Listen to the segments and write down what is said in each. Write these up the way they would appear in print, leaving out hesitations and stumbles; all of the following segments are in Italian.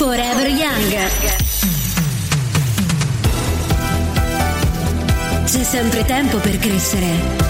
Forever Young. C'è sempre tempo per crescere.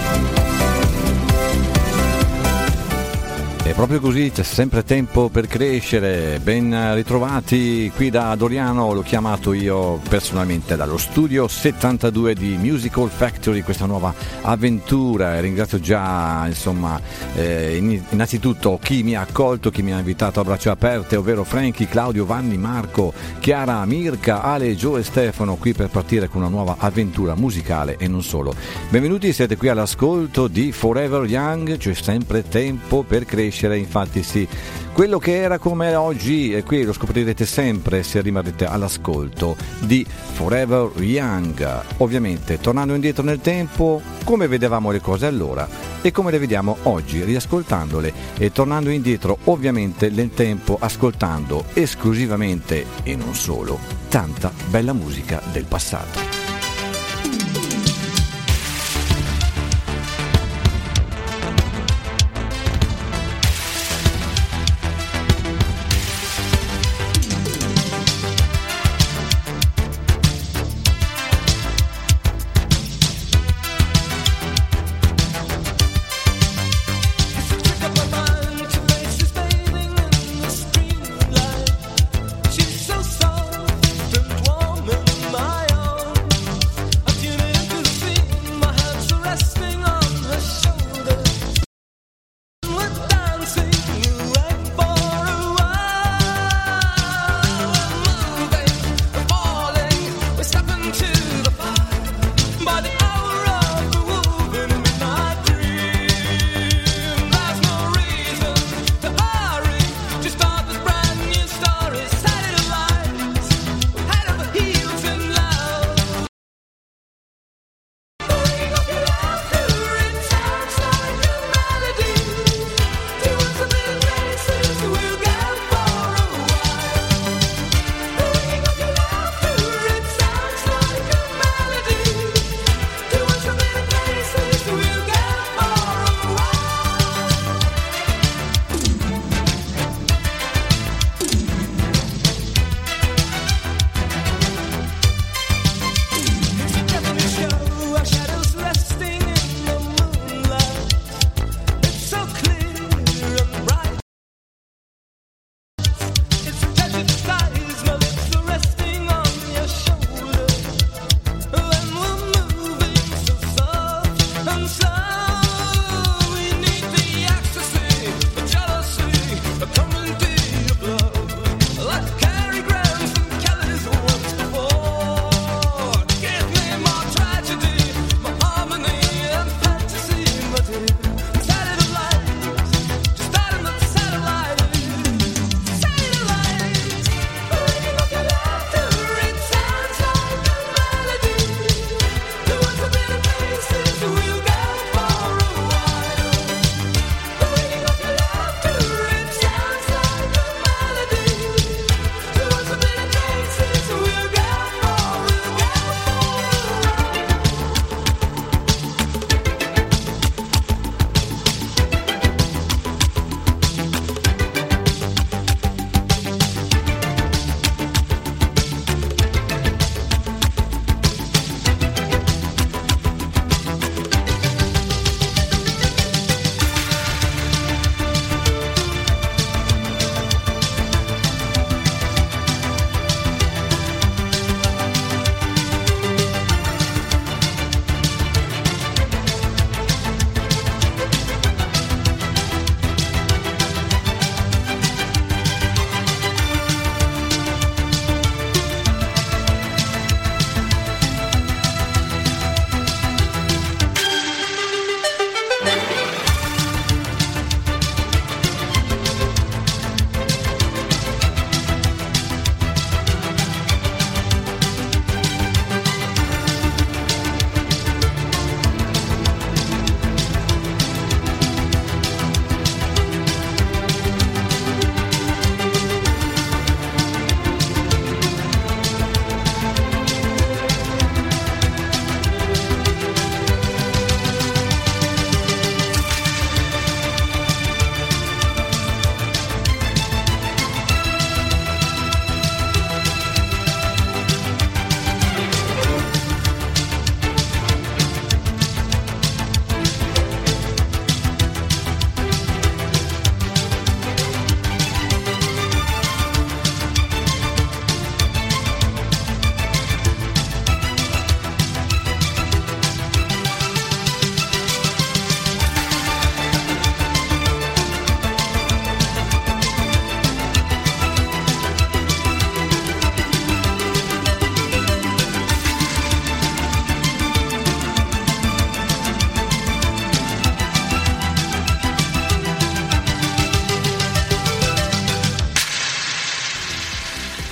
È proprio così, c'è sempre tempo per crescere. Ben ritrovati qui da Doriano, l'ho chiamato io personalmente dallo studio 72 di Musical Factory, questa nuova avventura. Ringrazio già innanzitutto chi mi ha accolto, chi mi ha invitato a braccia aperte, ovvero Frankie, Claudio, Vanni, Marco, Chiara, Mirka, Ale, Gio e Stefano, qui per partire con una nuova avventura musicale e non solo. Benvenuti, siete qui all'ascolto di Forever Young, c'è sempre tempo per crescere. Infatti sì, quello che era come è oggi, e qui lo scoprirete sempre se rimarrete all'ascolto di Forever Young. Ovviamente tornando indietro nel tempo, come vedevamo le cose allora e come le vediamo oggi, riascoltandole e tornando indietro ovviamente nel tempo, ascoltando esclusivamente e non solo tanta bella musica del passato. She's so soft and warm in my arms.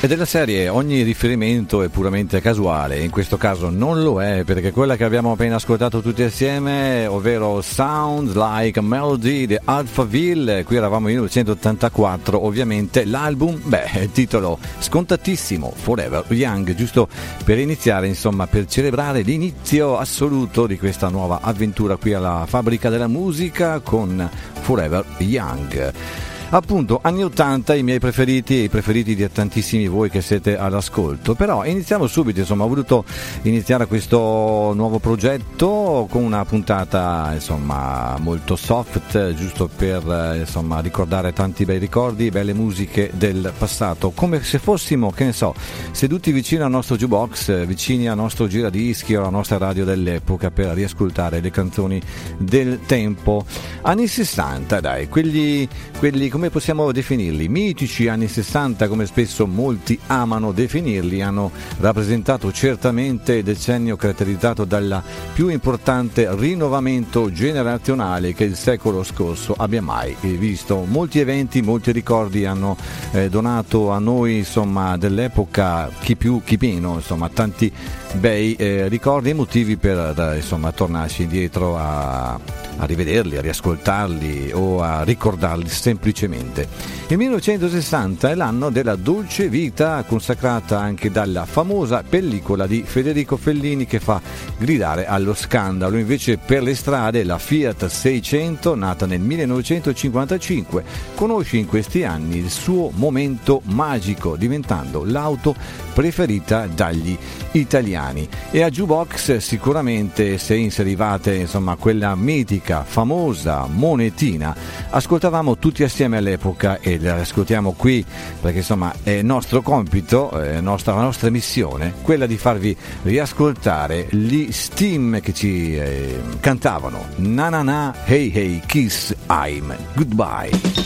E della serie ogni riferimento è puramente casuale, in questo caso non lo è, perché quella che abbiamo appena ascoltato tutti assieme, ovvero Sounds Like a Melody di Alphaville, qui eravamo nel 1984, ovviamente l'album, il titolo scontatissimo, Forever Young, giusto per iniziare, insomma, per celebrare l'inizio assoluto di questa nuova avventura qui alla Fabbrica della Musica con Forever Young. Appunto, anni 80, i miei preferiti e i preferiti di tantissimi voi che siete all'ascolto. Però iniziamo subito, insomma, ho voluto iniziare questo nuovo progetto con una puntata, insomma, molto soft, giusto per, insomma, ricordare tanti bei ricordi, belle musiche del passato, come se fossimo, che ne so, seduti vicino al nostro jukebox, vicini al nostro giradischi o alla nostra radio dell'epoca per riascoltare le canzoni del tempo. Anni 60, dai, quelli come possiamo definirli? Mitici anni 60, come spesso molti amano definirli, hanno rappresentato certamente il decennio caratterizzato dal più importante rinnovamento generazionale che il secolo scorso abbia mai visto. Molti eventi, molti ricordi hanno donato a noi, insomma, dell'epoca, chi più chi meno, insomma, tanti bei ricordi e motivi per insomma tornarci indietro a rivederli, a riascoltarli o a ricordarli semplicemente. Il 1960 è l'anno della dolce vita, consacrata anche dalla famosa pellicola di Federico Fellini che fa gridare allo scandalo. Invece per le strade la Fiat 600, nata nel 1955, conosce in questi anni il suo momento magico, diventando l'auto preferita dagli italiani. E a Jukebox sicuramente, se inserivate, insomma, quella mitica, famosa monetina, ascoltavamo tutti assieme all'epoca e la ascoltiamo qui perché, insomma, è nostro compito, la nostra missione, quella di farvi riascoltare gli Steam che ci cantavano Na na na, hey hey, kiss, I'm goodbye.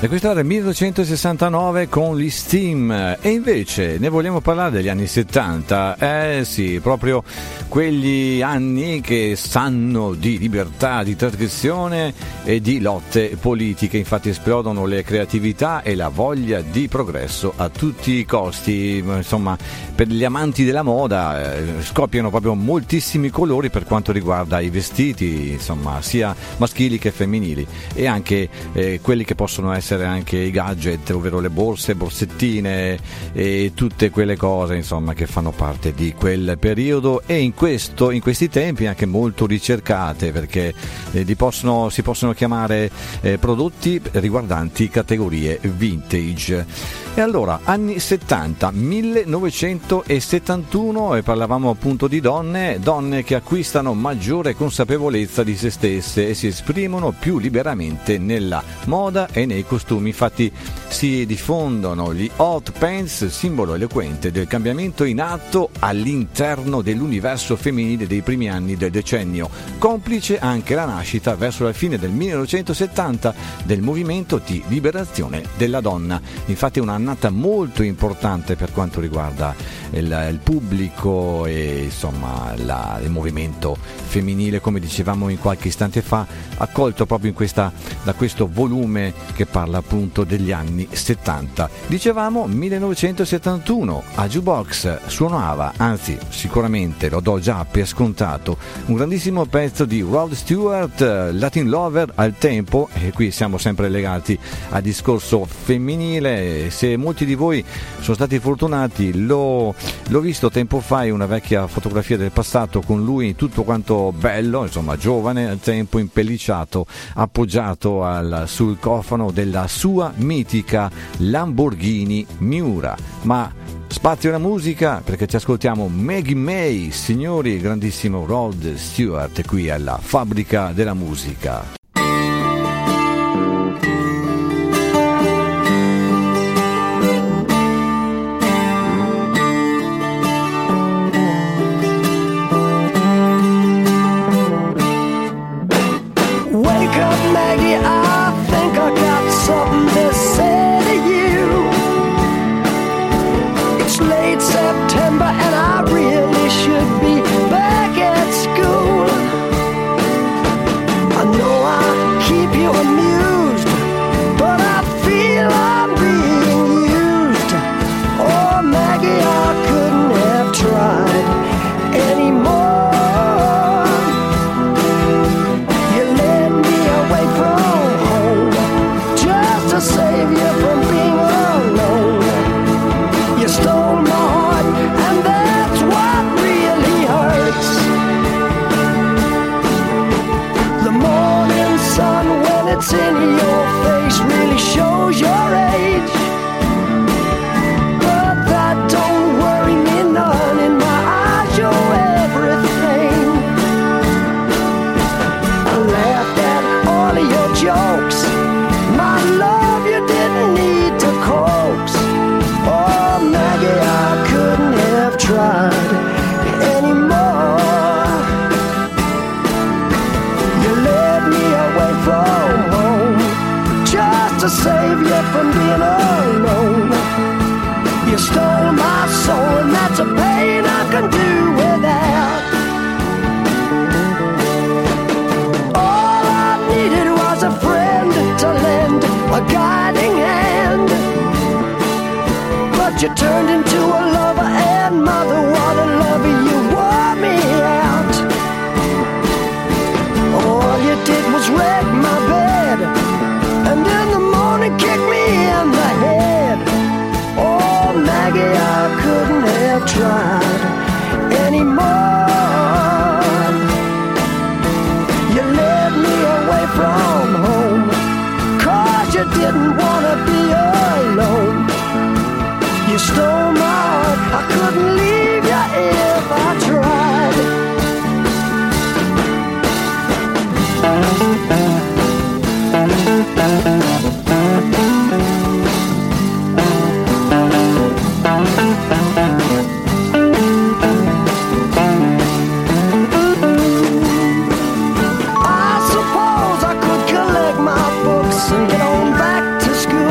E questo era il 1969 con gli Steam. E invece ne vogliamo parlare degli anni 70. Sì, proprio quegli anni che sanno di libertà, di trasgressione e di lotte politiche. Infatti esplodono le creatività e la voglia di progresso a tutti i costi. Insomma, per gli amanti della moda scoppiano proprio moltissimi colori per quanto riguarda i vestiti, insomma, sia maschili che femminili, e anche quelli che possono essere anche i gadget, ovvero le borse, borsettine e tutte quelle cose, insomma, che fanno parte di quel periodo, e in questi tempi anche molto ricercate, perché si possono chiamare prodotti riguardanti categorie vintage. E allora, anni 70, 1971, e parlavamo appunto di donne che acquistano maggiore consapevolezza di se stesse e si esprimono più liberamente nella moda e nei costumi. Infatti si diffondono gli hot pants, simbolo eloquente del cambiamento in atto all'interno dell'universo femminile dei primi anni del decennio, complice anche la nascita verso la fine del 1970 del movimento di liberazione della donna. Infatti è un'annata molto importante per quanto riguarda il pubblico e insomma il movimento femminile, come dicevamo in qualche istante fa, accolto proprio da questo volume che parla appunto degli anni 70. Dicevamo 1971, a Jukebox suonava, anzi sicuramente lo do già per scontato, un grandissimo pezzo di Rod Stewart, Latin Lover al tempo, e qui siamo sempre legati al discorso femminile. Se molti di voi sono stati fortunati, l'ho visto tempo fa in una vecchia fotografia del passato con lui tutto quanto bello, insomma giovane al tempo, impellicciato, appoggiato sul cofano della sua mitica Lamborghini Miura. Ma spazio alla musica, perché ci ascoltiamo Maggie May, signori, grandissimo Rod Stewart qui alla Fabbrica della Musica. You turned into a lover and mother, what a lover, you wore me out. All you did was wreck my bed, and in the morning kick me in the head. Oh Maggie, I couldn't have tried anymore. You led me away from home, 'cause you didn't wanna be alone. You stole my heart, I couldn't leave you if I tried. I suppose I could collect my books and get on back to school.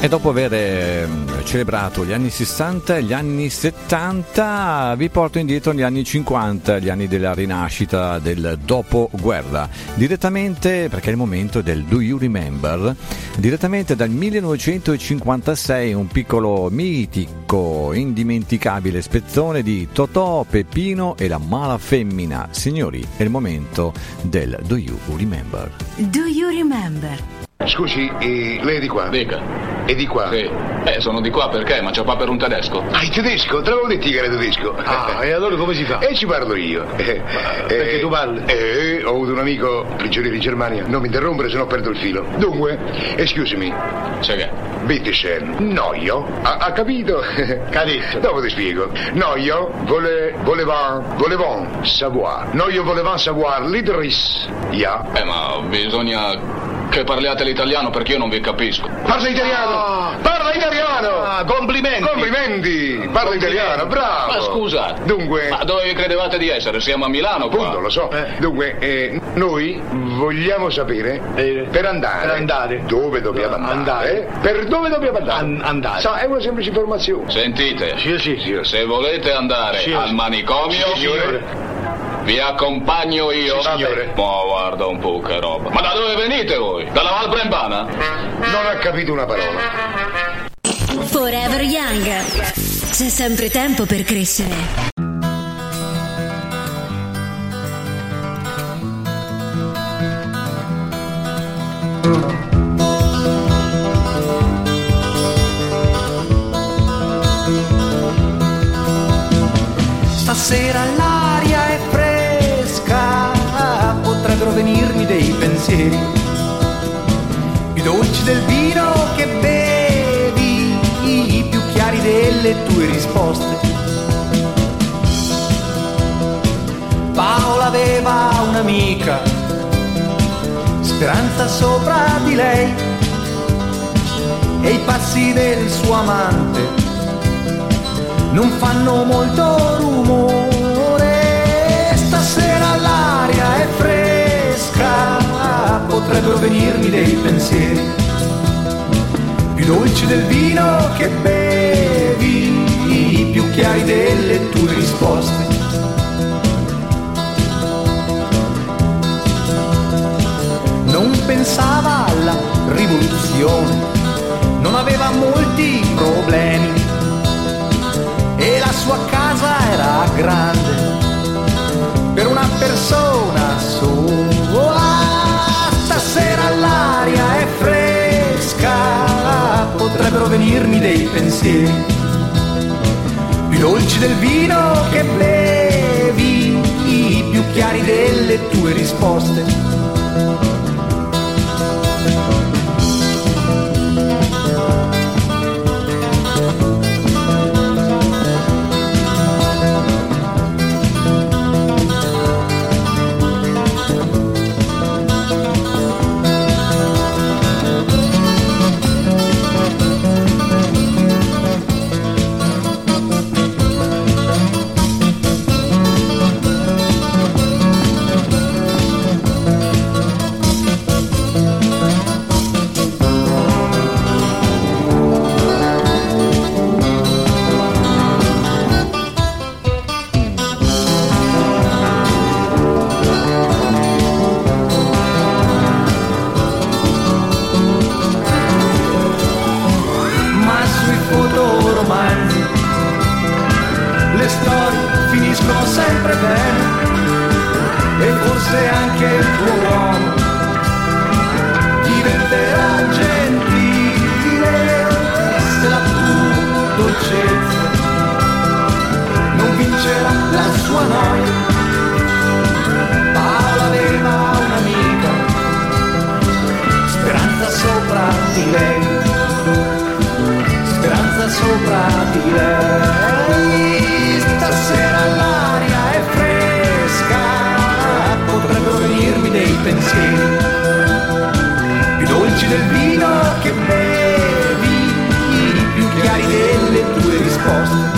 E dopo aver celebrato gli anni 60 e gli anni 70, vi porto indietro agli anni 50, gli anni della rinascita, del dopoguerra. Direttamente, perché è il momento del Do You Remember, direttamente dal 1956, un piccolo mitico, indimenticabile spezzone di Totò, Peppino e la mala femmina. Signori, è il momento del Do You Remember. Do You Remember? Scusi, lei è di qua? Dica. È di qua? Sì. Sono di qua perché? Ma c'ho qua per un tedesco. Ah, il tedesco? Te l'avevo detto che era tedesco. Ah, e allora come si fa? E ci parlo io. Perché tu parli? Ho avuto un amico prigioniero in Germania. Non mi interrompere, sennò perdo il filo. Dunque, excusami. C'è che? Bitte schön. Noio? Ha capito? Cadetto. Dopo ti spiego. Noio volevant savoir. Noio volevant savoir l'Idris. Ja. Ma bisogna che parliate l'italiano perché io non vi capisco. Parla italiano! Parla italiano! Ah, complimenti! Complimenti! Parla italiano, bravo! Ma scusate. Dunque... Ma dove vi credevate di essere? Siamo a Milano qua. Appunto, lo so. Dunque, noi vogliamo sapere per andare dove dobbiamo andare. Per dove dobbiamo andare? Andare. Sa, è una semplice informazione. Sentite. Sì, signore. Se volete andare al manicomio, Signore. vi accompagno io. Sì, signore. Ma guarda un po' che roba. Ma da dove venite voi? Dalla Val Brembana? Non ha capito una parola. Forever Young. C'è sempre tempo per crescere. Stasera l'aria è fresca, potrebbero venirmi dei pensieri più dolci del vino che bevi, più chiari delle tue risposte. Paola aveva un'amica, Speranza sopra di lei, e i passi del suo amante non fanno molto rumore. Stasera l'aria è fresca, potrebbero venirmi dei pensieri più dolci del vino che bevi, più chiari delle tue risposte. Non pensava alla rivoluzione, non aveva molti problemi e la sua casa era grande per una persona sola. Stasera l'aria è fresca, potrebbero venirmi dei pensieri più dolci del vino che bevi, più chiari delle tue risposte. Le storie finiscono sempre bene, e forse anche il tuo uomo diventerà gentile se la tua dolcezza non vincerà la sua noia. Paola aveva un'amica, Speranza sopra di lei, Speranza sopra di lei. Stasera l'aria è fresca, potrebbero venirmi dei pensieri più dolci del vino che bevi, più chiari delle tue risposte.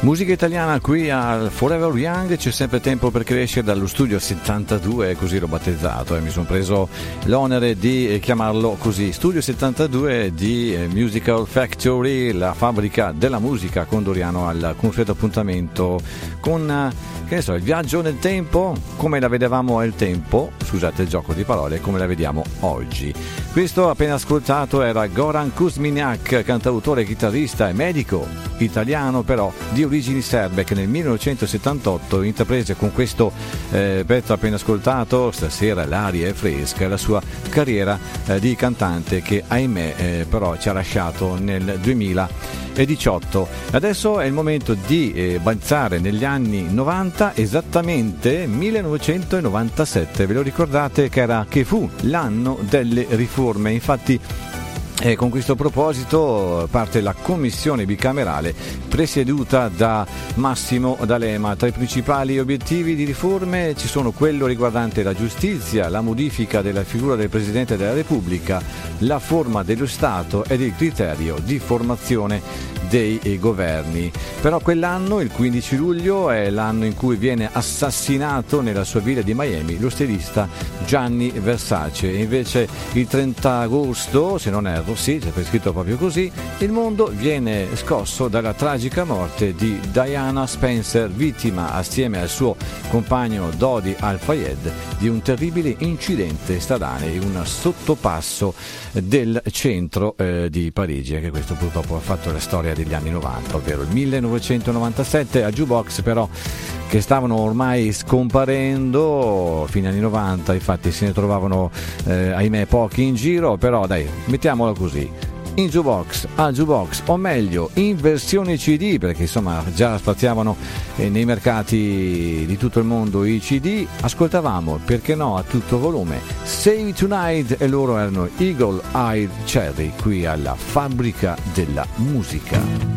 Musica italiana qui al Forever Young, c'è sempre tempo per crescere, dallo studio 72, così l'ho battezzato e mi sono preso l'onere di chiamarlo così, studio 72 di Musical Factory, la fabbrica della musica, con Doriano al consueto appuntamento con che ne so, il viaggio nel tempo, come la vedevamo al tempo, scusate il gioco di parole, come la vediamo oggi. Questo appena ascoltato era Goran Kuzminiak, cantautore, chitarrista e medico italiano però di origini serbe, che nel 1978 intraprese con questo pezzo appena ascoltato, Stasera l'aria è fresca, la sua carriera di cantante che ahimè però ci ha lasciato nel 2018. Adesso è il momento di balzare negli anni 90, esattamente 1997. Ve lo ricordate che fu l'anno delle riforme? Infatti con questo proposito parte la commissione bicamerale presieduta da Massimo D'Alema. Tra i principali obiettivi di riforme ci sono quello riguardante la giustizia, la modifica della figura del Presidente della Repubblica, la forma dello Stato ed il criterio di formazione dei governi. Però quell'anno, il 15 luglio, è l'anno in cui viene assassinato nella sua villa di Miami lo stilista Gianni Versace, e invece il 30 agosto, se non erro, sì, c'è scritto proprio così, il mondo viene scosso dalla tragica morte di Diana Spencer, vittima assieme al suo compagno Dodi Al-Fayed di un terribile incidente stradale in un sottopasso del centro di Parigi. Anche questo purtroppo ha fatto la storia degli anni 90, ovvero il 1997. A Jukebox però, che stavano ormai scomparendo fine anni 90, infatti se ne trovavano ahimè pochi in giro, però dai, mettiamolo così, in Jukebox, al Jukebox, o meglio in versione CD, perché insomma già spaziavano nei mercati di tutto il mondo i CD, ascoltavamo, perché no, a tutto volume Save Tonight, e loro erano Eagle Eye Cherry qui alla fabbrica della musica.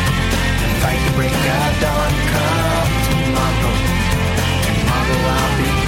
Fight the break of dawn, come tomorrow. Tomorrow I'll be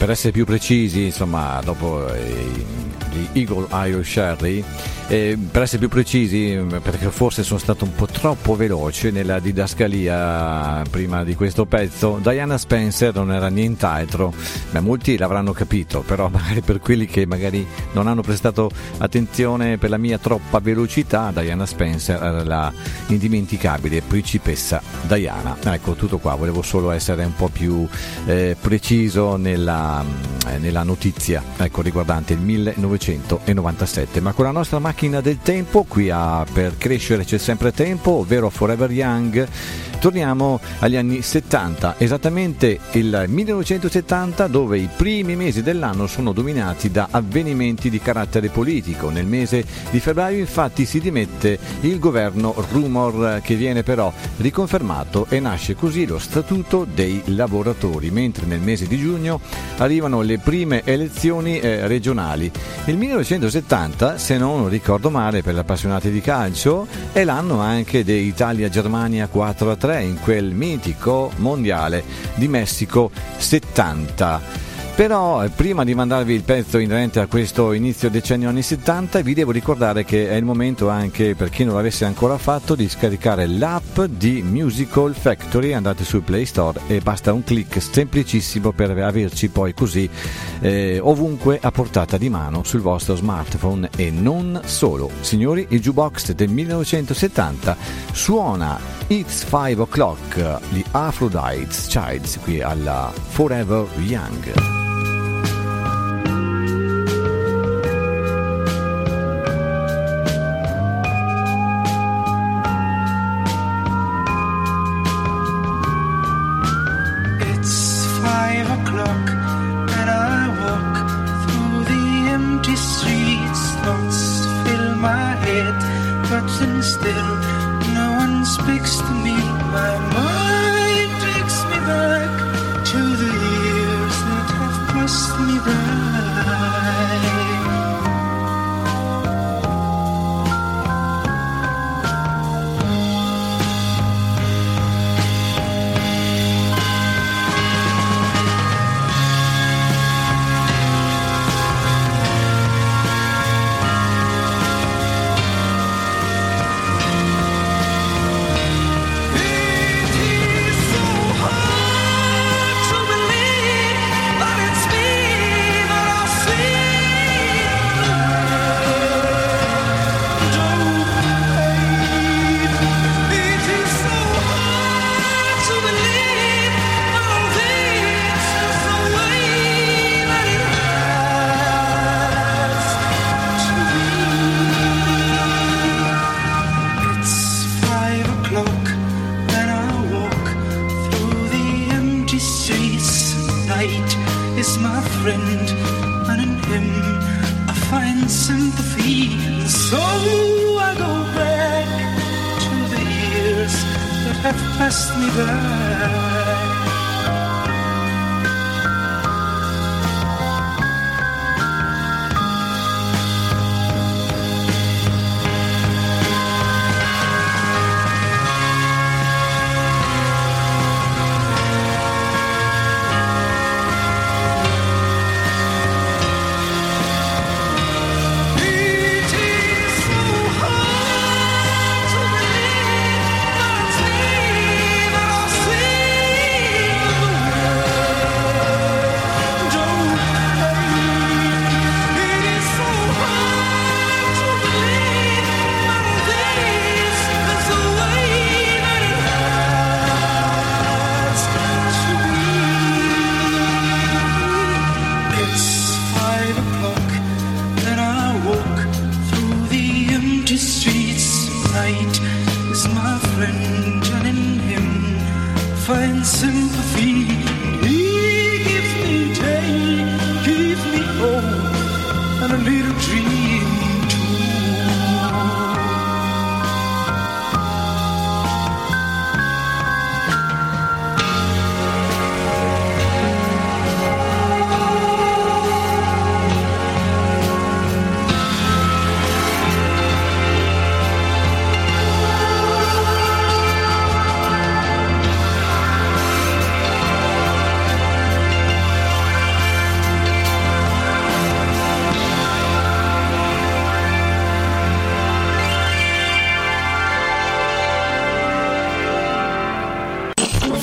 per essere più precisi, insomma, dopo gli Eagle Eye Sherry, per essere più precisi, perché forse sono stato un po' troppo veloce nella didascalia prima di questo pezzo, Diana Spencer non era nient'altro, molti l'avranno capito, però magari per quelli che magari non hanno prestato attenzione per la mia troppa velocità, Diana Spencer era la indimenticabile principessa Diana. Ecco, tutto qua, volevo solo essere un po' più preciso nella notizia, ecco, riguardante il 1997. Ma con la nostra macchina del tempo, qui Per crescere c'è sempre tempo, ovvero Forever Young, torniamo agli anni 70, esattamente il 1970, dove i primi mesi dell'anno sono dominati da avvenimenti di carattere politico. Nel mese di febbraio infatti si dimette il governo Rumor, che viene però riconfermato e nasce così lo Statuto dei lavoratori, mentre nel mese di giugno arrivano le prime elezioni regionali. Il 1970, se non ricordo male per gli appassionati di calcio, è l'anno anche dell'Italia-Germania 4-3 in quel mitico mondiale di Messico 70. Però prima di mandarvi il pezzo inerente a questo inizio decennio anni 70, vi devo ricordare che è il momento, anche per chi non l'avesse ancora fatto, di scaricare l'app di Musical Factory. Andate sul Play Store e basta un click semplicissimo per averci poi così ovunque a portata di mano sul vostro smartphone. E non solo, signori, il jukebox del 1970 suona It's 5 O'Clock, gli Aphrodite's Childs, qui alla Forever Young.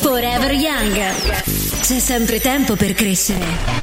Forever Young. C'è sempre tempo per crescere.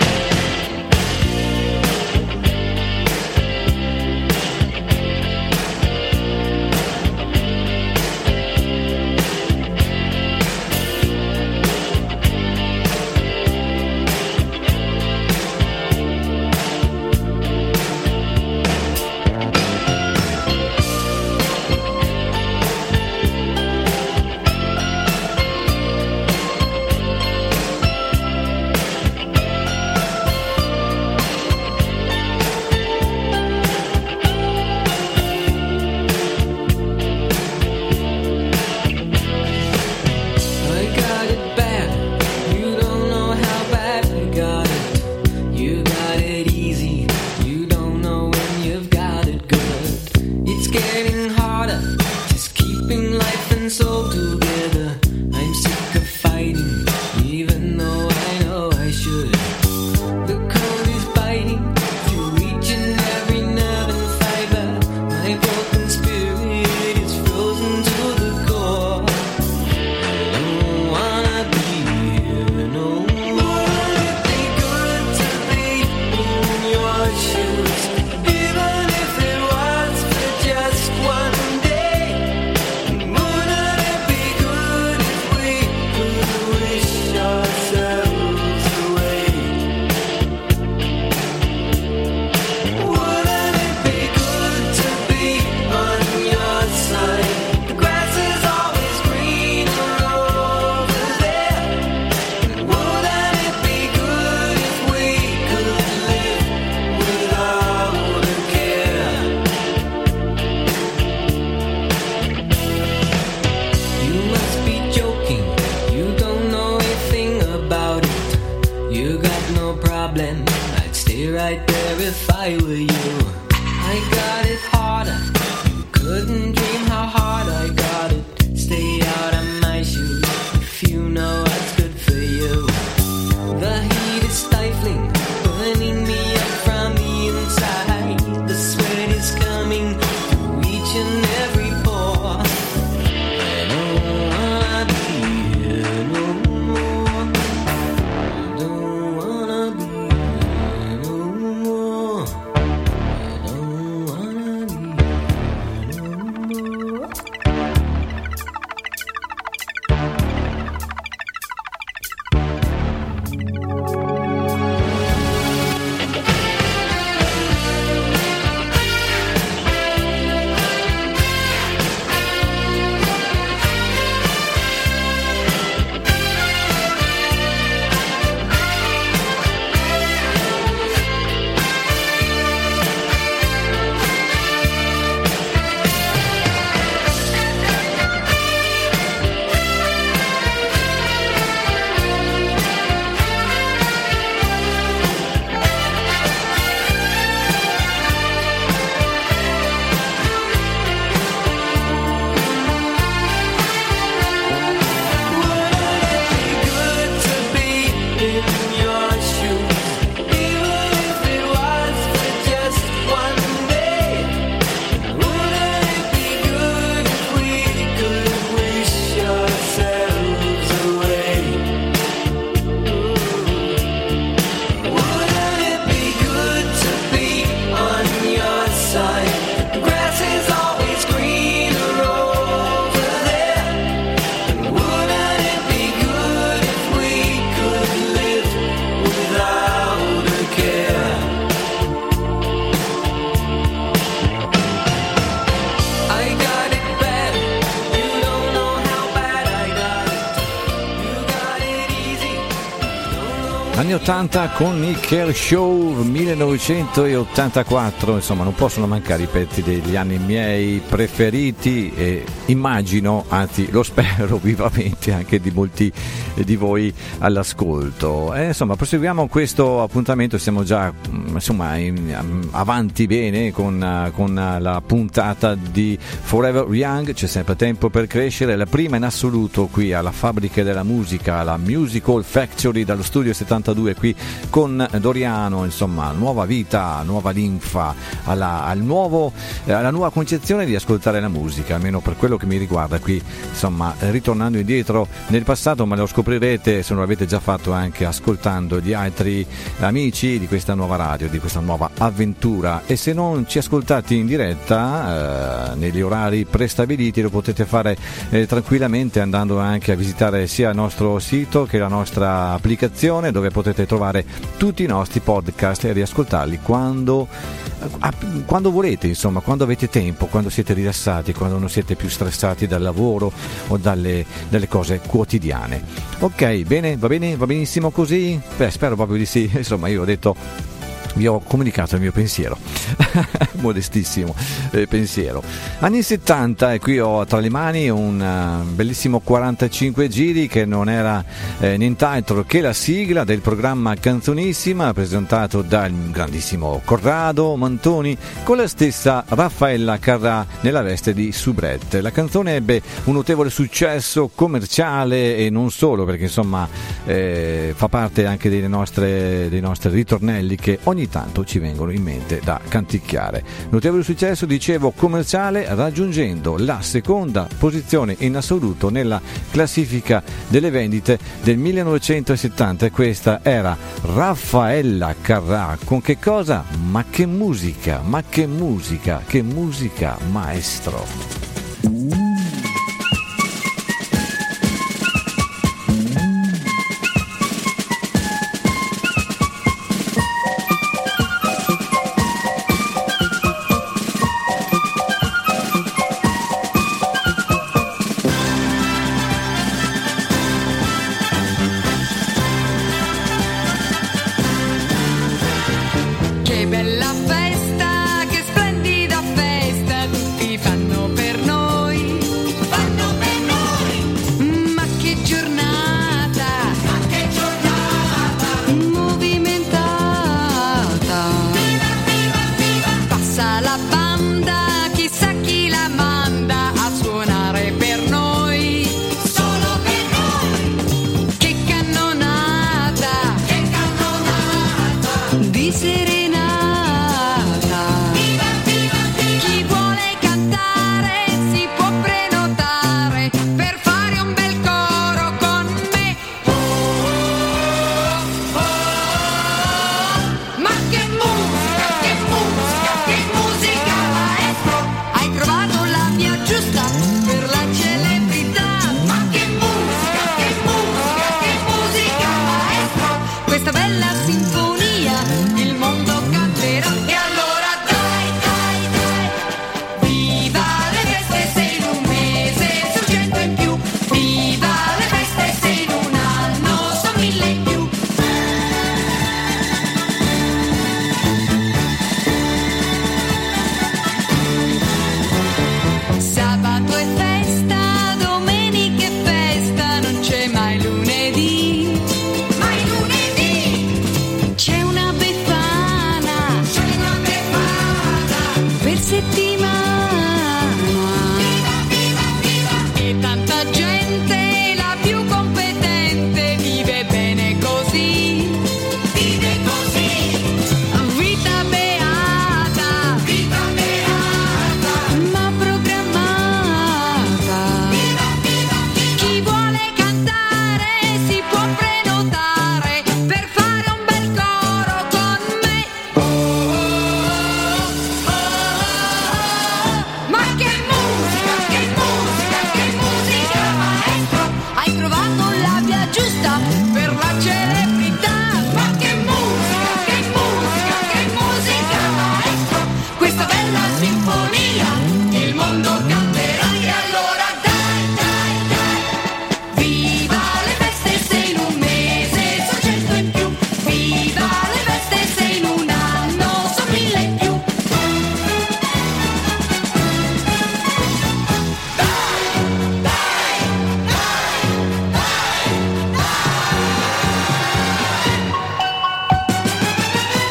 Anni 80 con il Kershaw 1984, insomma non possono mancare i pezzi degli anni miei preferiti e immagino, anzi lo spero vivamente anche di molti di voi all'ascolto. Insomma proseguiamo questo appuntamento, siamo già insomma avanti bene con la puntata di Forever Young, c'è sempre tempo per crescere, la prima in assoluto qui alla Fabbrica della Musica, la Musical Factory dallo studio 72 92 qui con Doriano, insomma, nuova vita, nuova linfa alla nuova concezione di ascoltare la musica, almeno per quello che mi riguarda qui, insomma, ritornando indietro nel passato, ma lo scoprirete se non l'avete già fatto anche ascoltando gli altri amici di questa nuova radio, di questa nuova avventura. E se non ci ascoltate in diretta negli orari prestabiliti, lo potete fare tranquillamente andando anche a visitare sia il nostro sito che la nostra applicazione, dove potete trovare tutti i nostri podcast e riascoltarli quando volete, insomma, quando avete tempo, quando siete rilassati, quando non siete più stressati dal lavoro o dalle cose quotidiane. Ok, bene, va benissimo così? Beh, spero proprio di sì. Insomma, io ho detto, vi ho comunicato il mio pensiero, modestissimo pensiero. Anni 70, e qui ho tra le mani un bellissimo 45 giri che non era nient'altro che la sigla del programma Canzonissima, presentato dal grandissimo Corrado Mantoni con la stessa Raffaella Carrà nella veste di soubrette. La canzone ebbe un notevole successo commerciale e non solo, perché insomma fa parte anche dei nostri ritornelli che ogni tanto ci vengono in mente da canticchiare. Notevole successo, dicevo, commerciale, raggiungendo la seconda posizione in assoluto nella classifica delle vendite del 1970, e questa era Raffaella Carrà con che cosa? Ma che musica, maestro!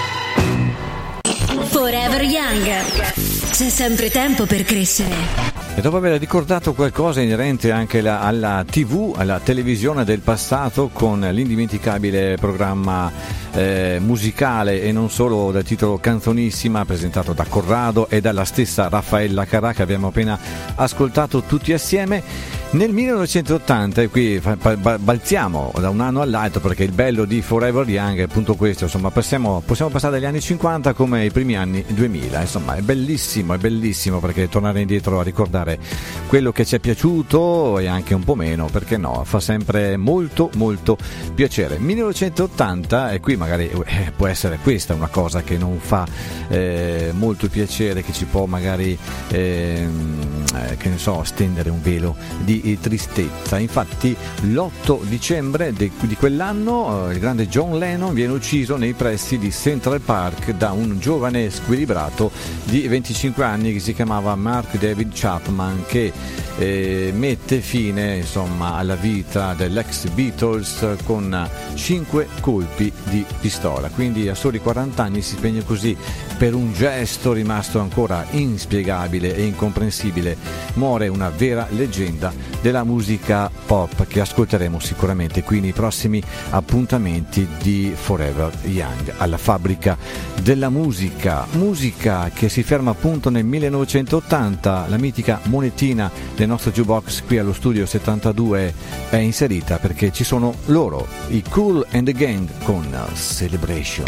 Forever Young. C'è sempre tempo per crescere. E dopo aver ricordato qualcosa inerente anche alla TV, alla televisione del passato, con l'indimenticabile programma musicale e non solo dal titolo Canzonissima, presentato da Corrado e dalla stessa Raffaella Carrà, che abbiamo appena ascoltato tutti assieme, nel 1980, e qui balziamo da un anno all'altro, perché il bello di Forever Young è appunto questo, insomma possiamo passare dagli anni 50 come i primi anni 2000, insomma è bellissimo perché tornare indietro a ricordare quello che ci è piaciuto e anche un po' meno, perché no, fa sempre molto molto piacere. 1980, e qui magari può essere questa una cosa che non fa molto piacere, che ci può magari che ne so, stendere un velo di tristezza. Infatti l'8 dicembre di quell'anno il grande John Lennon viene ucciso nei pressi di Central Park da un giovane squilibrato di 25 anni che si chiamava Mark David Chapman, che mette fine insomma alla vita dell'ex Beatles con 5 colpi di pistola. Quindi a soli 40 anni si spegne così per un gesto rimasto ancora inspiegabile e incomprensibile. Muore una vera leggenda della musica pop, che ascolteremo sicuramente qui nei prossimi appuntamenti di Forever Young, alla fabbrica della musica che si ferma appunto nel 1980. La mitica monetina del nostro jukebox qui allo studio 72 è inserita perché ci sono loro, i Kool and the Gang, con Celebration.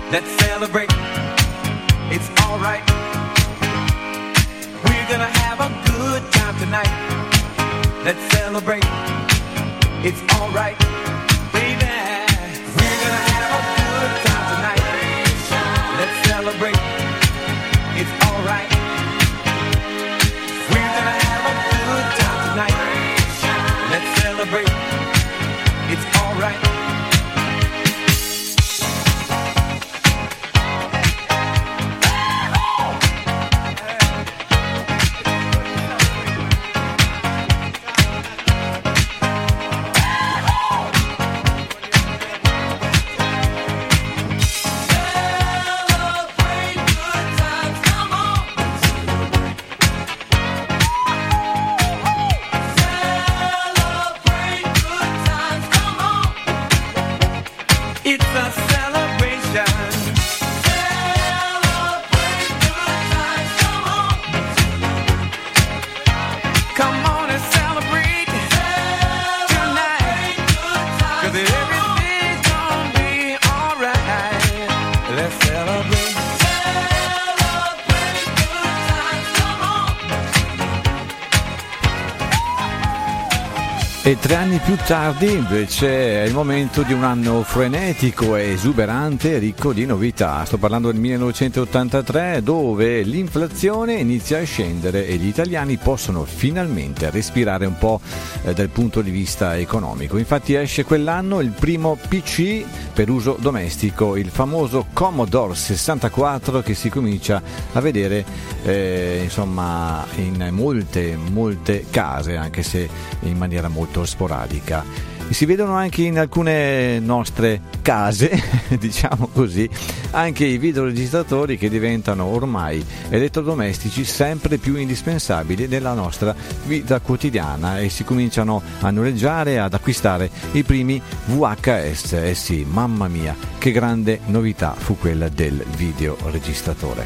Let's celebrate. It's alright. We're gonna have a good time tonight. Let's celebrate. It's alright. Baby, we're gonna have a good time tonight. Let's celebrate. It's alright. We're gonna have a good time tonight. Let's celebrate. It's alright. E 3 anni più tardi invece è il momento di un anno frenetico e esuberante, ricco di novità. Sto parlando del 1983, dove l'inflazione inizia a scendere e gli italiani possono finalmente respirare un po' dal punto di vista economico. Infatti esce quell'anno il primo PC per uso domestico, il famoso Commodore 64, che si comincia a vedere insomma in molte case, anche se in maniera molto sporadica. Si vedono anche in alcune nostre case, diciamo così, anche i videoregistratori che diventano ormai elettrodomestici sempre più indispensabili nella nostra vita quotidiana, e si cominciano a noleggiare, ad acquistare i primi VHS. Eh sì, mamma mia, che grande novità fu quella del videoregistratore.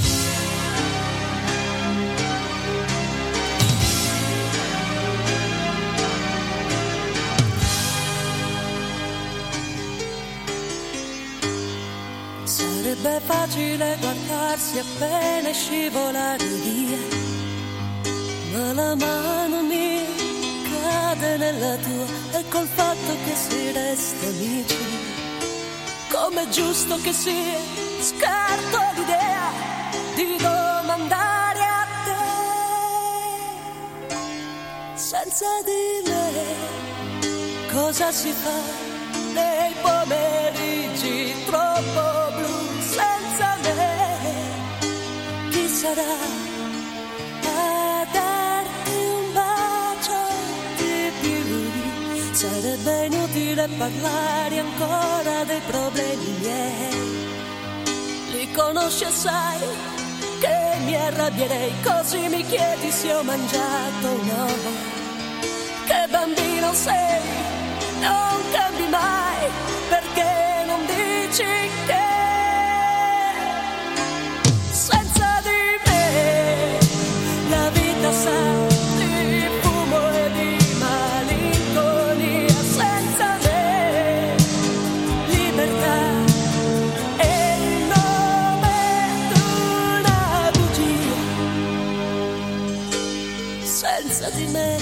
Sarebbe facile guardarsi appena scivolare via, ma la mano mia cade nella tua, e col fatto che si resta amici, come giusto che sia, scarto l'idea di domandare a te. Senza di me cosa si fa nei pomeriggi troppo blu? Senza me chi sarà a darti un bacio di più? Sarebbe inutile parlare ancora dei problemi miei, li conosci e sai che mi arrabbierei, così mi chiedi se ho mangiato o no. Che bambino sei, non cambi mai, perché non dici che senza di me la vita sa di fumo e di malinconia. Senza me libertà è il nome d'una bugia. Senza di me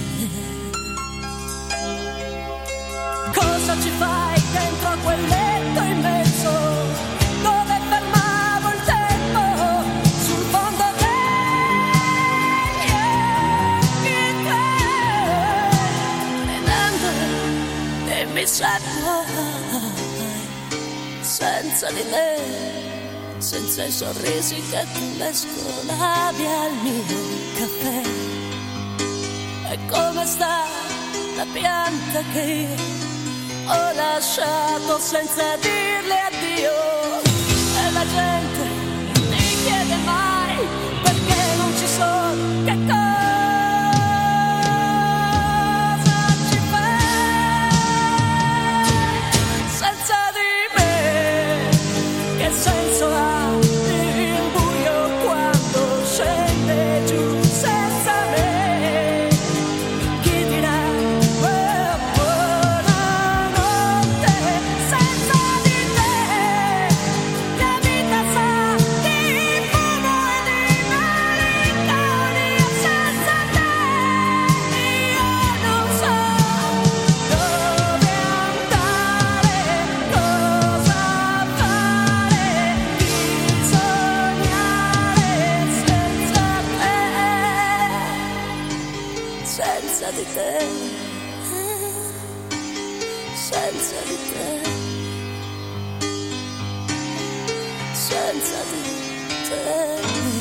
cosa ci fai dentro a quel letto immenso, dove fermavo il tempo sul fondo e mi sai senza di me, senza i sorrisi che tu mescolavi al mio caffè. E come sta la pianta che io ho lasciato senza dirle addio? E la gente mi chiede mai perché non ci sono, che cosa ci fai senza di me? Che senso ha il buio quando scende giù? Senza me chi dirà buonanotte? Senza di te senza di te, senza di te.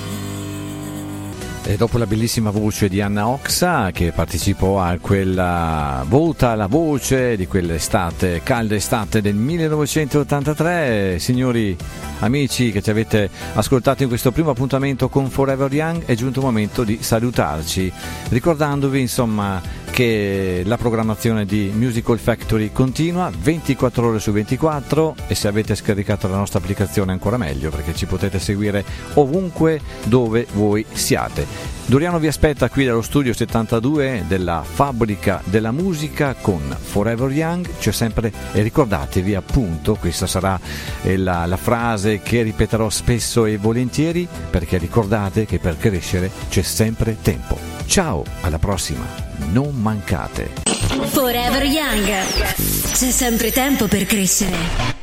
E dopo la bellissima voce di Anna Oxa, che partecipò a quella Vota la voce di quell'estate, calda estate del 1983, signori amici che ci avete ascoltato in questo primo appuntamento con Forever Young, è giunto il momento di salutarci, ricordandovi insomma che la programmazione di Musical Factory continua 24 ore su 24, e se avete scaricato la nostra applicazione ancora meglio, perché ci potete seguire ovunque dove voi siate. Doriano vi aspetta qui dallo studio 72 della Fabbrica della Musica con Forever Young. C'è sempre, e ricordatevi appunto, questa sarà la frase che ripeterò spesso e volentieri, perché ricordate che per crescere c'è sempre tempo. Ciao, alla prossima, non mancate. Forever Young, c'è sempre tempo per crescere.